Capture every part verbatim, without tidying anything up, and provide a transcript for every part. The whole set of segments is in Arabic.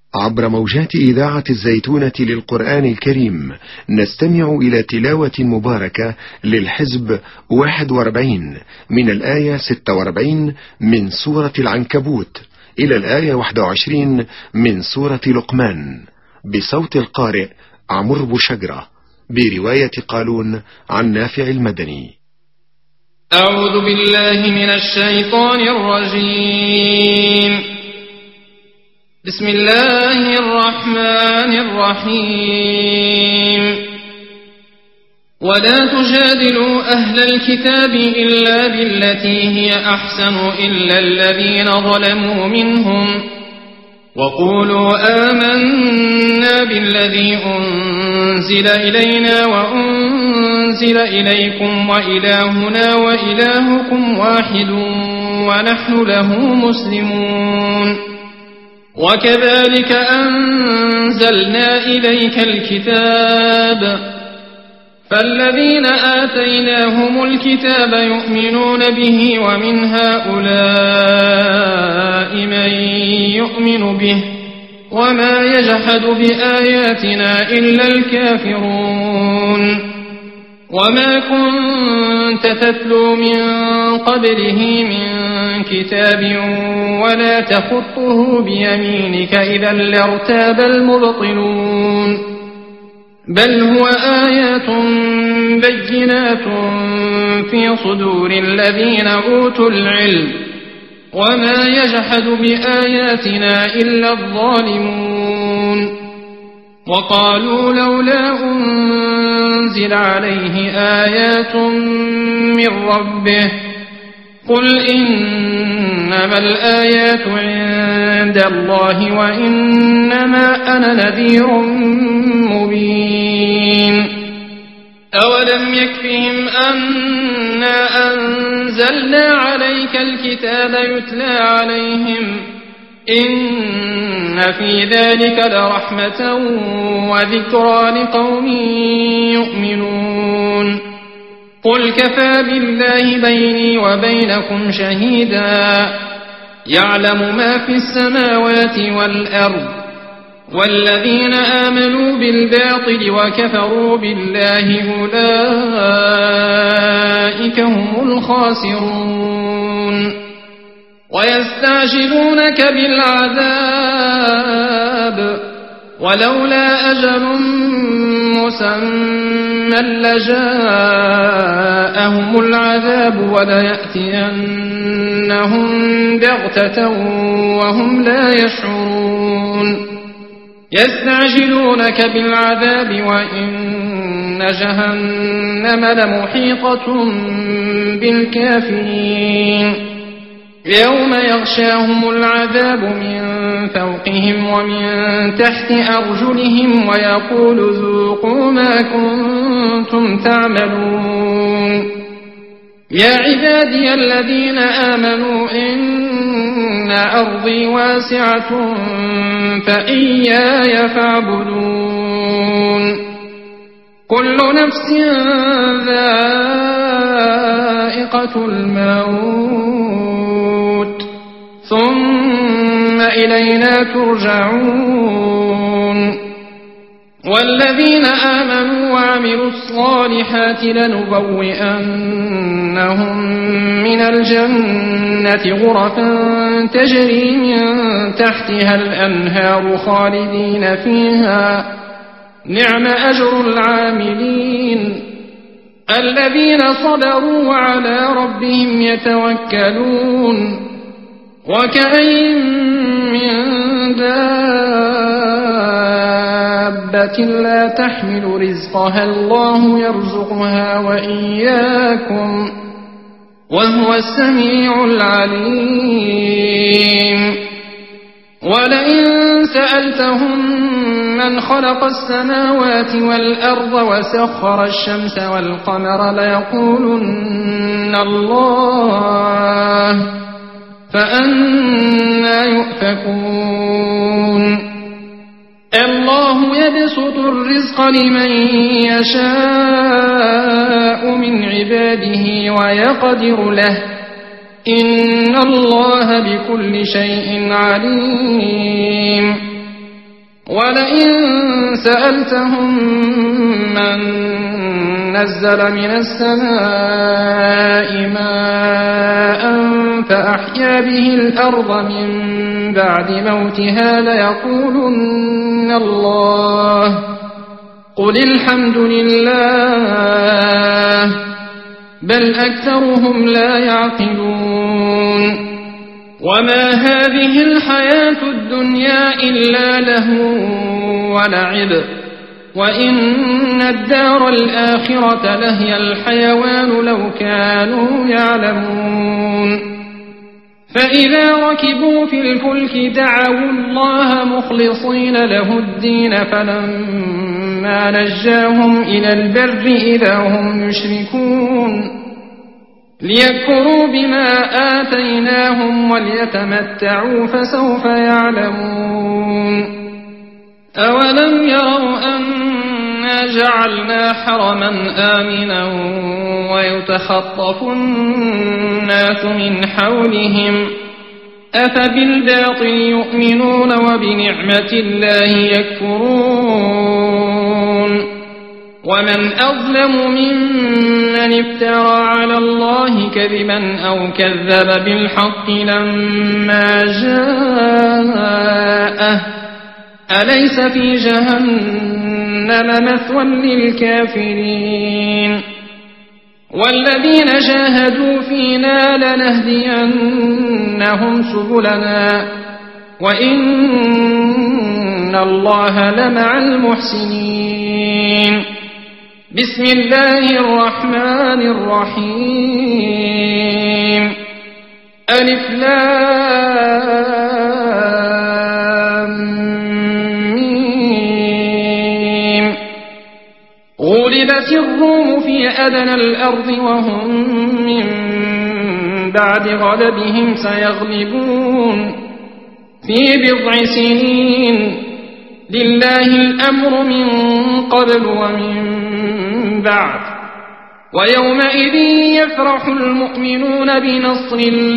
عبر موجات إذاعة الزيتونة للقرآن الكريم نستمع إلى تلاوة مباركة للحزب واحد وأربعين من الآية ستة وأربعين من سورة العنكبوت إلى الآية واحد وعشرين من سورة لقمان، بصوت القارئ عمرو بوشجرة، برواية قالون عن نافع المدني. أعوذ بالله من الشيطان الرجيم. بسم الله الرحمن الرحيم. ولا تجادلوا أهل الكتاب إلا بالتي هي أحسن إلا الذين ظلموا منهم وقولوا آمنا بالذي أنزل إلينا وأنزل إليكم وإلهنا وإلهكم واحد ونحن له مسلمون. وكذلك أنزلنا إليك الكتاب فالذين آتيناهم الكتاب يؤمنون به ومن هؤلاء من يؤمن به وما يجحد بآياتنا إلا الكافرون. وما كنت تتلو من قبله من كتاب ولا تخطه بيمينك إذا لارتاب المبطلون. بل هو آيات بينات في صدور الذين أوتوا العلم وما يجحد بآياتنا إلا الظالمون. وقالوا لولا أنزل عليه آيات من ربه قل إنما الآيات عند الله وإنما أنا نذير مبين. أولم يكفهم أنا أنزلنا عليك الكتاب يتلى عليهم إن في ذلك لرحمة وذكرى لقوم يؤمنون. قل كفى بالله بيني وبينكم شهيدا يعلم ما في السماوات والأرض والذين آمنوا بالباطل وكفروا بالله أولئك هم الخاسرون. ويستعجلونك بالعذاب ولولا أجل مسمى لجاءهم العذاب وليأتينهم بغتة وهم لا يشعرون. يستعجلونك بالعذاب وإن جهنم لمحيطة بالكافرين. يوم يغشاهم العذاب من فوقهم ومن تحت أرجلهم ويقول ذوقوا ما كنتم تعملون. يا عبادي الذين آمنوا إن أرضي واسعة فإياي فاعبدون. كل نفس ذائقة الموت ثم إلينا ترجعون. والذين آمنوا وعملوا الصالحات لنبوئنهم من الجنة غرفا تجري من تحتها الأنهار خالدين فيها نعم أجر العاملين. الذين صبروا وعلى ربهم يتوكلون. وكأين من دابة لا تحمل رزقها الله يرزقها وإياكم وهو السميع العليم. ولئن سألتهم من خلق السماوات والأرض وسخر الشمس والقمر ليقولن الله فأنى يؤفكون. الله يبسط الرزق لمن يشاء من عباده ويقدر له إن الله بكل شيء عليم. ولئن سألتهم من نزل من السماء ماء فأحيا به الأرض من بعد موتها ليقولن الله قل الحمد لله بل أكثرهم لا يعقلون وما هذه الحياة الدنيا إلا لهو ولعب وإن الدار الآخرة لهي الحيوان لو كانوا يعلمون فإذا ركبوا في الفلك دعوا الله مخلصين له الدين فلما نجاهم إلى البر إذا هم يشركون ليكفروا بما آتيناهم وليتمتعوا فسوف يعلمون أولم يروا أنا جعلنا حرما آمنا ويتخطف الناس من حولهم أفبالباطل يؤمنون وبنعمة الله يكفرون ومن أظلم ممن افترى على الله كذبا أو كذب بالحق لما جاءه أليس في جهنم مثوى للكافرين والذين جاهدوا فينا لنهدينهم سبلنا وإن الله لمع المحسنين بسم الله الرحمن الرحيم ألف لام ميم غلبت الروم في أدنى الأرض وهم من بعد غلبهم سيغلبون في بضع سنين لله الأمر من قبل ومن بعد ويومئذ يفرح المؤمنون بنصر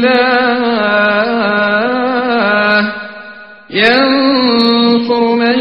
الله ينصر من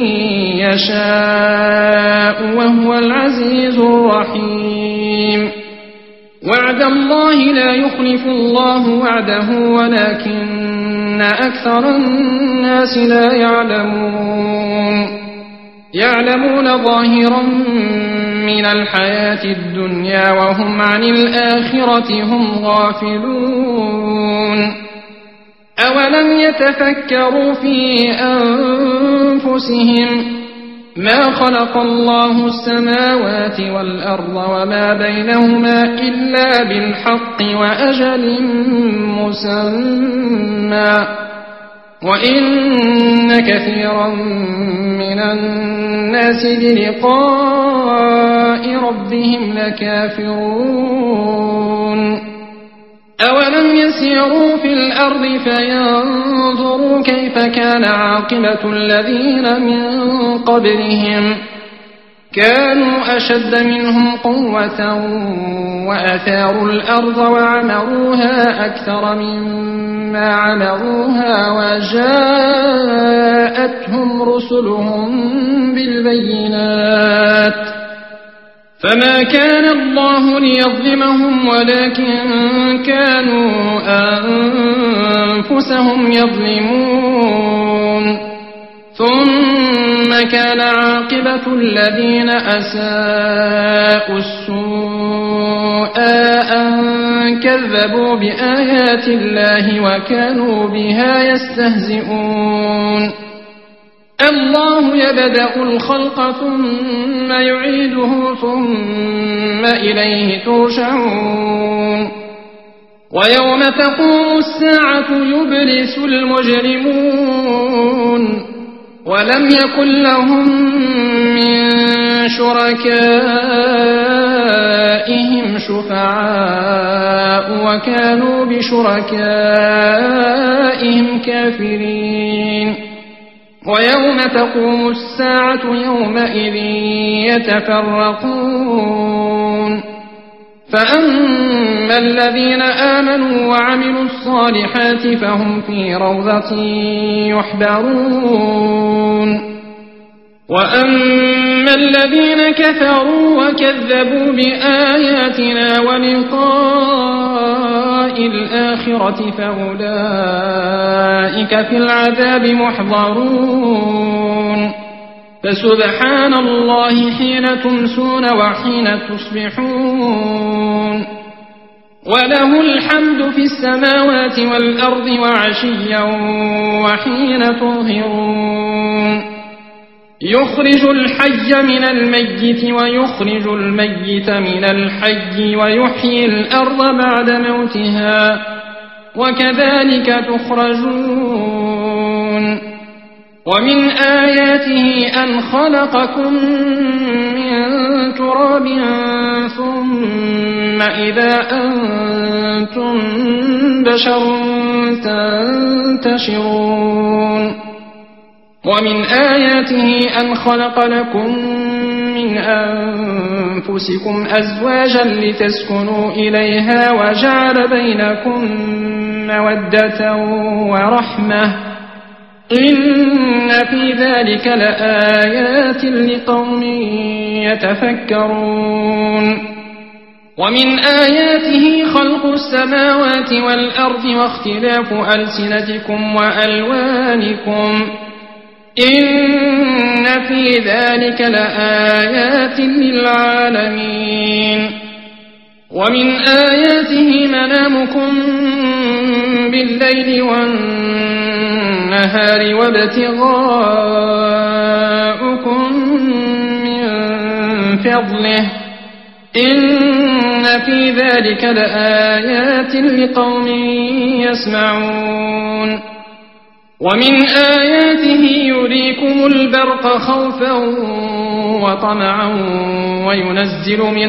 يشاء وهو العزيز الرحيم وعد الله لا يخلف الله وعده ولكن أكثر الناس لا يعلمون يعلمون ظاهرا من الحياة الدنيا وهم عن الآخرة هم غافلون أولم يتفكروا في أنفسهم ما خلق الله السماوات والأرض وما بينهما إلا بالحق وأجل مسمى وإن كثيرا من الناس بلقاء ربهم لكافرون أولم يسيروا في الأرض فينظروا كيف كان عاقبة الذين من قبلهم كانوا أشد منهم قوة وأثاروا الأرض وعمروها أكثر مما عمروها وجاءتهم رسلهم بالبينات فما كان الله ليظلمهم ولكن كانوا أنفسهم يظلمون ثم كان عاقبة الذين أساءوا السوء أن كذبوا بآيات الله وكانوا بها يستهزئون الله يبدأ الخلق ثم يعيده ثم إليه ترجعون ويوم تقوم الساعة يبلس المجرمون ولم يكن لهم من شركائهم شفعاء وكانوا بشركائهم كافرين ويوم تقوم الساعة يومئذ يتفرقون فأما الذين آمنوا وعملوا الصالحات فهم في روضة يحبرون وأما الذين كفروا وكذبوا بآياتنا ولقاء الآخرة فأولئك في العذاب محضرون فسبحان الله حين تمسون وحين تصبحون وله الحمد في السماوات والأرض وعشيا وحين تظهرون يخرج الحي من الميت ويخرج الميت من الحي ويحيي الأرض بعد موتها وكذلك تخرجون ومن آياته أن خلقكم من تراب ثم إذا أنتم بشر تنتشرون ومن آياته أن خلق لكم من أنفسكم أزواجا لتسكنوا إليها وجعل بينكم مودة ورحمة إن في ذلك لآيات لقوم يتفكرون ومن آياته خلق السماوات والأرض واختلاف ألسنتكم وألوانكم إن في ذلك لآيات للعالمين ومن آياته منامكم بالليل والنهار وابتغاؤكم من فضله إن في ذلك لآيات لقوم يسمعون ومن آياته يريكم البرق خوفا وطمعا وينزل من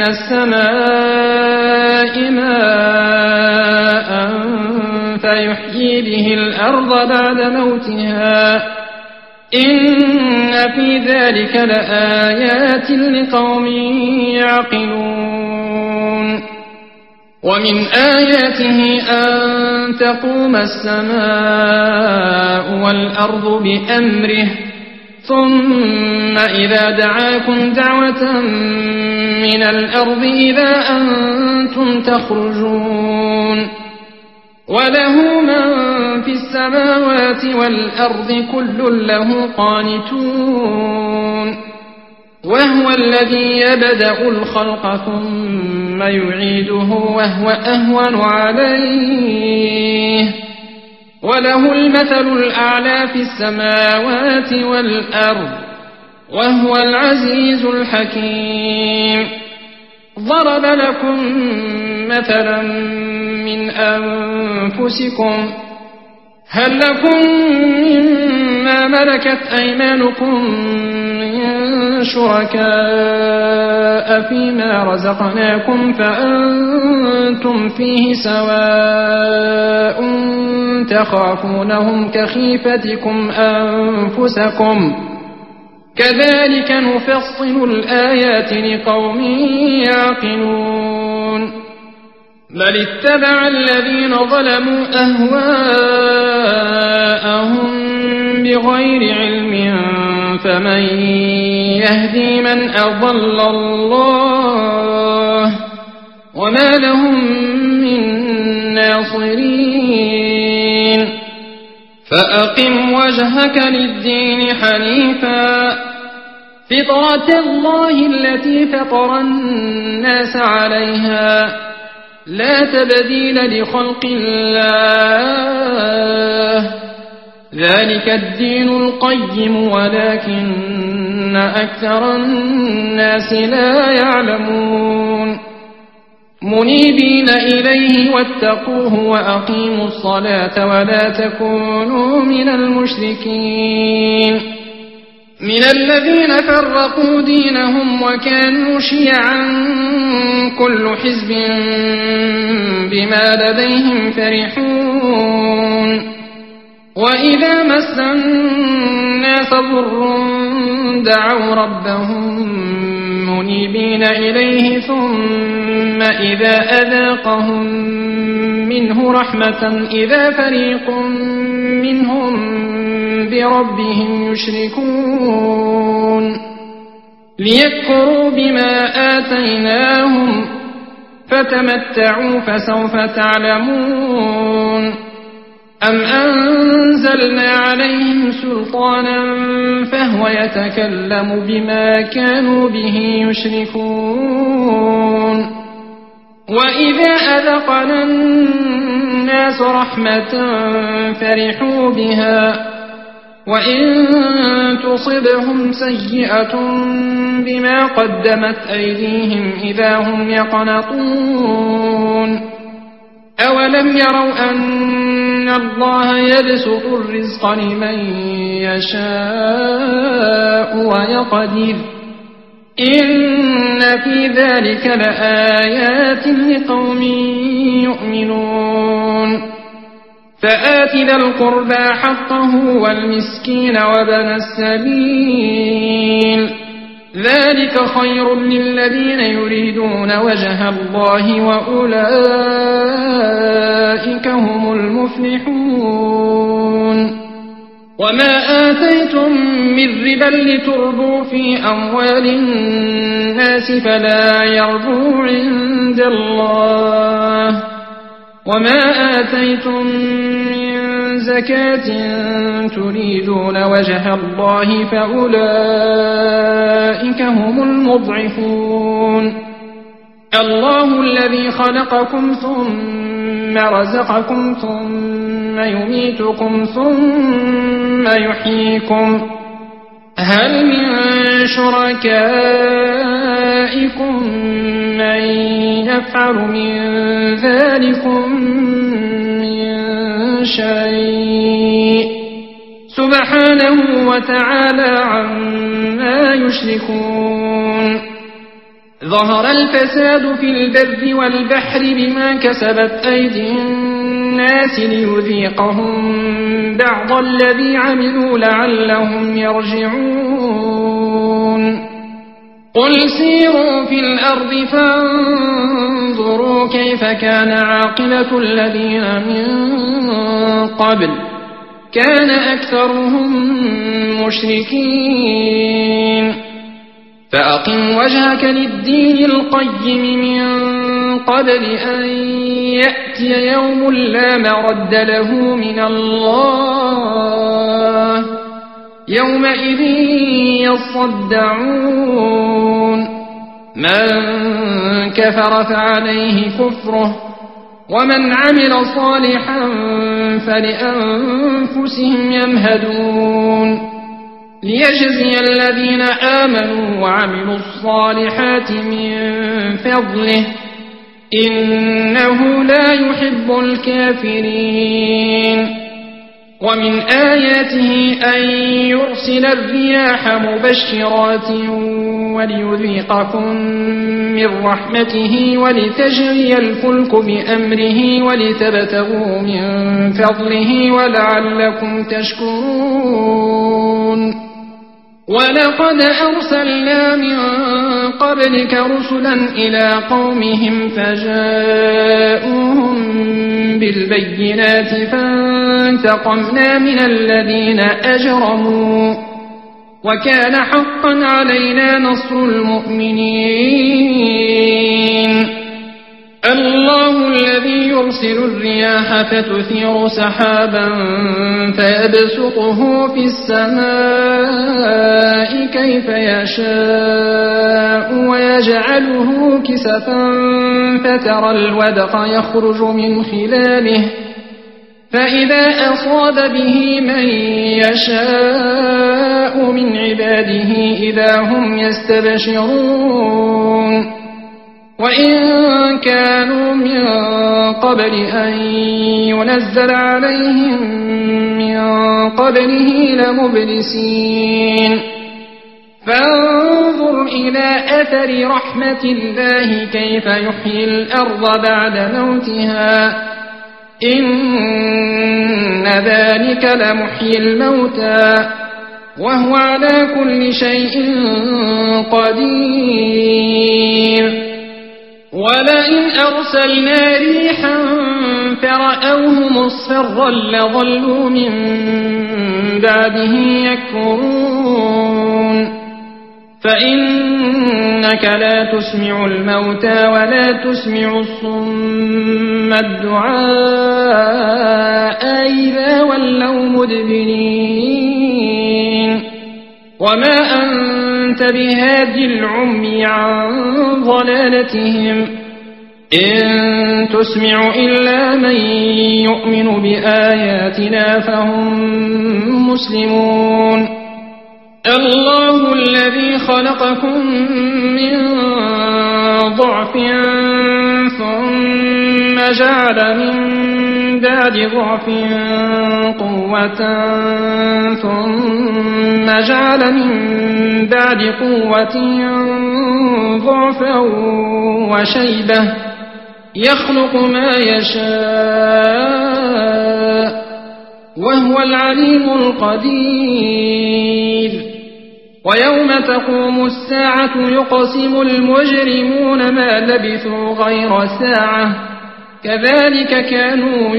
السماء ماء فيحيي به الأرض بعد موتها إن في ذلك لآيات لقوم يعقلون ومن آياته أن تقوم السماء والأرض بأمره ثم إذا دعاكم دعوة من الأرض إذا أنتم تخرجون وله من في السماوات والأرض كل له قانتون وهو الذي يبدأ الخلق ثم يعيده وهو أهون عليه وله المثل الأعلى في السماوات والأرض وهو العزيز الحكيم ضرب لكم مثلا من أنفسكم هل لكم مما ملكت أيمانكم من شركاء فيما رزقناكم فأنتم فيه سواء تخافونهم كخيفتكم أنفسكم كذلك نفصل الآيات لقوم يعقلون بل اتبع الذين ظلموا أهواءهم بغير علم فمن يهدي من أضل الله وما لهم من ناصرين فأقم وجهك للدين حنيفا فطرة الله التي فطر الناس عليها لا تبديل لخلق الله ذلك الدين القيم ولكن أكثر الناس لا يعلمون منيبين إليه واتقوه وأقيموا الصلاة ولا تكونوا من المشركين من الذين فرقوا دينهم وكانوا شيعا كل حزب بما لديهم فرحون وإذا مس الناس ضر دعوا ربهم منيبين إليه ثم إذا أذاقهم منه رحمة إذا فريق منهم بربهم يشركون ليكفروا بما آتيناهم فتمتعوا فسوف تعلمون أم أنزلنا عليهم سلطانا فهو يتكلم بما كانوا به يشركون وإذا أذقنا الناس رحمة فرحوا بها وإن تصبهم سيئة بما قدمت أيديهم إذا هم يقنطون أولم يروا أن الله يبسط الرزق لمن يشاء ويقدر إن في ذلك لآيات لقوم يؤمنون فآت ذا القربى حقه والمسكين وابن السبيل ذلك خير للذين يريدون وجه الله وأولئك هم المفلحون وما آتيتم من ربا لتربوا في أموال الناس فلا يربو عند الله وما آتيتم من زكاة تريدون وجه الله فأولئك هم المضعفون الله الذي خلقكم ثم رزقكم ثم يميتكم ثم يحييكم هل من شركائكم من يفعل من ذلكم من شيء سبحانه وتعالى عما يشركون ظهر الفساد في البر والبحر بما كسبت أيدي الناس ليذيقهم بعض الذي عملوا لعلهم يرجعون قل سيروا في الأرض فانظروا كيف كان عاقبة الذين من قبل كان أكثرهم مشركين فأقم وجهك للدين القيم من قبل أن يأتي يوم لا مرد له من الله يومئذ يصدعون من كفر فعليه كفره ومن عمل صالحا فلأنفسهم يمهدون ليجزي الذين آمنوا وعملوا الصالحات من فضله إنه لا يحب الكافرين ومن آياته أن يرسل الرياح مبشرات وليذيقكم من رحمته ولتجري الفلك بأمره ولتبتغوا من فضله ولعلكم تشكرون ولقد أرسلنا من قبلك رسلا إلى قومهم فجاءوهم بالبينات فانتقمنا من الذين أجرموا وكان حقا علينا نصر المؤمنين الله الذي يرسل الرياح فتثير سحابا فيبسطه في السماء كيف يشاء ويجعله كسفا فترى الودق يخرج من خلاله فإذا أصاب به من يشاء من عباده إذا هم يستبشرون وإن كانوا من قبل أن ينزل عليهم من قبله لمبلسين فانظر إلى أثر رحمة الله كيف يحيي الأرض بعد موتها إن ذلك لمحيي الموتى وهو على كل شيء قدير ولئن أرسلنا ريحا فرأوه مصفرا لظلوا من بعده يكفرون فإنك لا تسمع الموتى ولا تسمع الصم الدعاء إذا ولوا مدبرين وما أنت بهادي العمي عن ضلالتهم إن تسمع إلا من يؤمن بآياتنا فهم مسلمون الله الذي خلقكم من ضعف ثم جعل من بعد ضعف قوة ثم جعل من بعد قوة ضعفا وشيبة يخلق ما يشاء وهو العليم القدير ويوم تقوم الساعة يقسم المجرمون ما لبثوا غير ساعة كذلك كانوا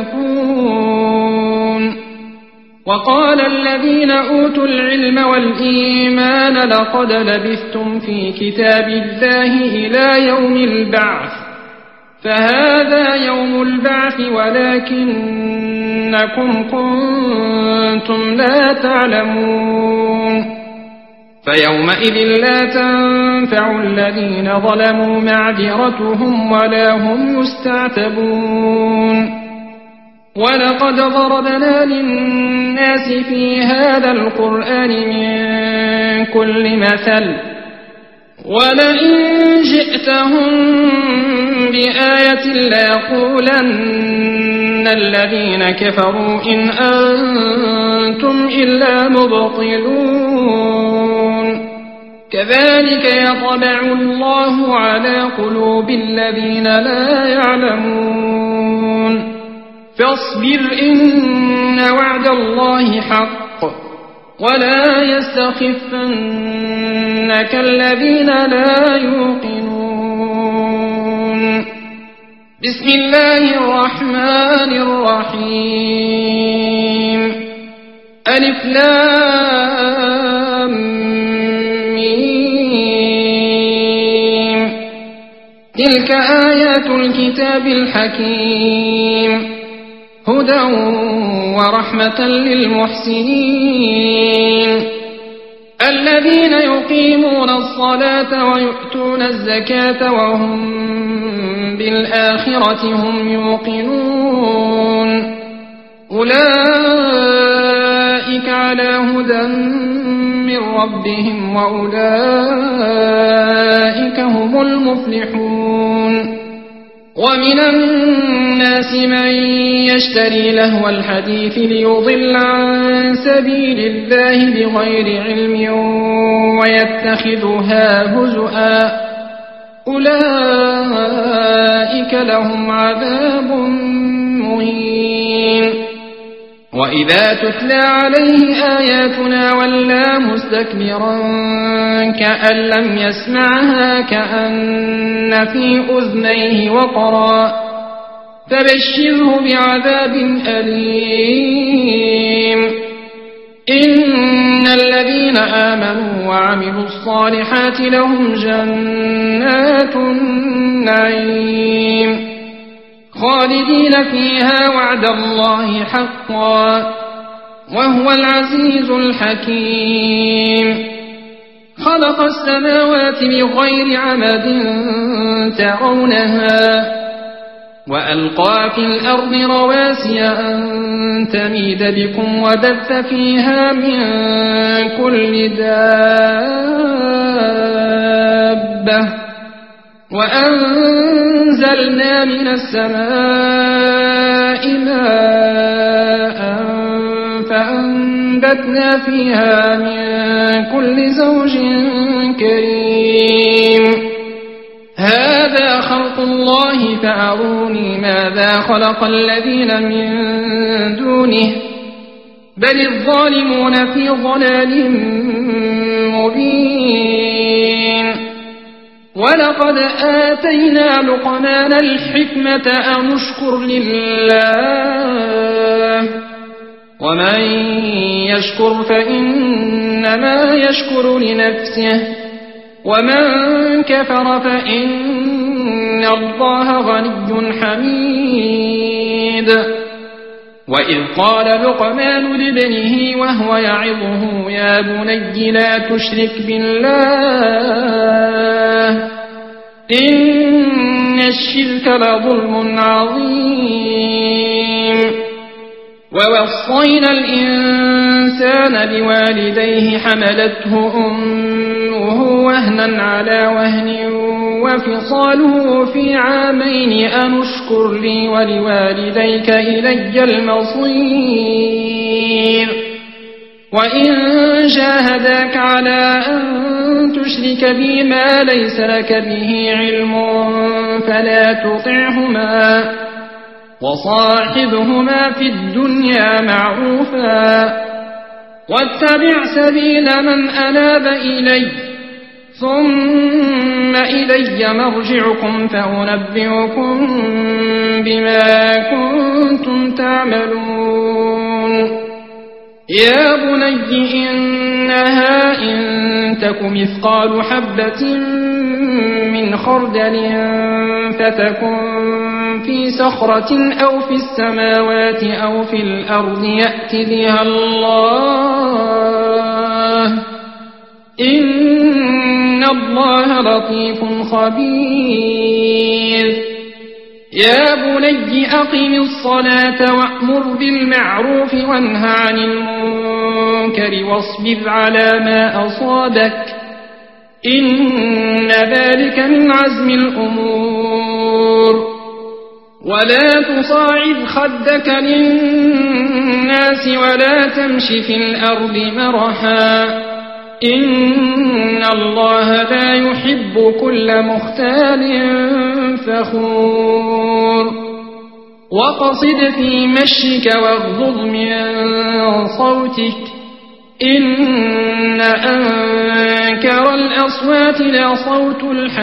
يؤفكون وقال الذين أوتوا العلم والإيمان لقد لبثتم في كتاب الله إلى يوم البعث فهذا يوم البعث ولكنكم كنتم لا تعلمون فيومئذ لا تنفع الذين ظلموا معذرتهم ولا هم يستعتبون ولقد ضربنا للناس في هذا القرآن من كل مثل ولئن جئتهم بآية ليقولن الذين كفروا إن أنتم إلا مبطلون كذلك يطبع الله على قلوب الذين لا يعلمون فاصبر إن وعد الله حق ولا يستخفنك الذين لا يوقنون بسم الله الرحمن الرحيم ألف لام ميم تلك آيات الكتاب الحكيم هدى ورحمة للمحسنين الذين يقيمون الصلاة ويؤتون الزكاة وهم بالآخرة هم يوقنون أولئك على هدى من ربهم وأولئك هم المفلحون ومن الناس من يشتري لهو الحديث ليضل عن سبيل الله بغير علم ويتخذها هزؤا أولئك لهم عذاب مهين وإذا تتلى عليه آياتنا ولى مستكبرا كأن لم يسمعها كأن في أذنيه وقرا فبشره بعذاب أليم إن الذين آمنوا وعملوا الصالحات لهم جنات النعيم خالدين فيها وعد الله حقا وهو العزيز الحكيم خلق السماوات بغير عمد ترونها وألقى في الأرض رواسي أن تميد بكم وبث فيها من كل دابة وأنزلنا من السماء ماء فأنبتنا فيها من كل زوج كريم هذا خلق الله فأروني ماذا خلق الذين من دونه بل الظالمون في ضلال مبين ولقد آتينا لقمان الحكمة أن اشكر لله ومن يشكر فإنما يشكر لنفسه ومن كفر فإن الله غني حميد. وإذ قال لقمان لابنه وهو يعظه يا بني لا تشرك بالله إن الشرك لظلم عظيم. ووصينا الإنسان بوالديه حملته أمه وهنا على وهن وفصاله في عامين أن اشكر لي ولوالديك إلي المصير. وإن جاهداك على أن تشرك بي ما ليس لك به علم فلا تطعهما وصاحبهما في الدنيا معروفا واتبع سبيل من أناب إلي ثم إلي مرجعكم فأنبئكم بما كنتم تعملون. يا بني إنها إن تك مثقال حبة من خردل فتكن في صخرة أو في السماوات أو في الأرض يأت بها الله إن الله لطيف خبير. يا بني أقم الصلاة وأمر بالمعروف وانه عن المنكر واصبر على ما أصابك إن ذلك من عزم الأمور. ولا تصاعد خدك للناس ولا تمش في الأرض مرحا إن الله لا يحب كل مختال فخور. وقصد في مشيك واغضض من صوتك إن أنكر الأصوات لصوت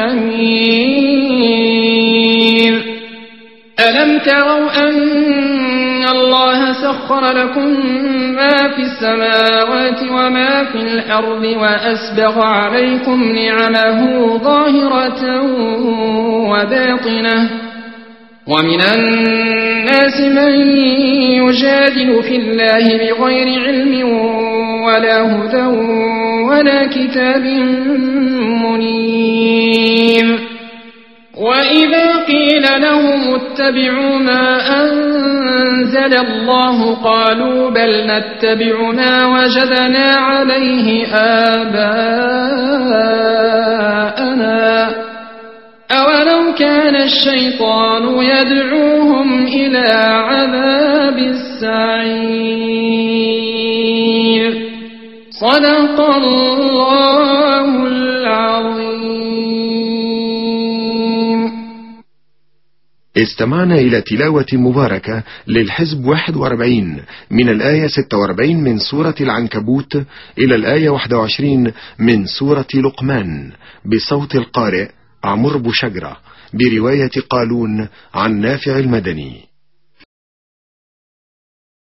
الحمير. ألم تروا أن الله سخر لكم ما في السماوات وما في الأرض وأسبغ عليكم نعمه ظاهرة وباطنة ومن الناس من يجادل في الله بغير علم ولا هدى ولا كتاب منير. وإذا قيل لهم اتبعوا ما أنزل الله قالوا بل نتبع ما وجدنا عليه آباءنا أولو كان الشيطان يدعوهم إلى عذاب السعير. صدق الله العظيم. استمعنا إلى تلاوة مباركة للحزب واحد وأربعين من الآية ستة وأربعين من سورة العنكبوت إلى الآية واحد وعشرين من سورة لقمان بصوت القارئ عمرو بوشجرة برواية قالون عن نافع المدني.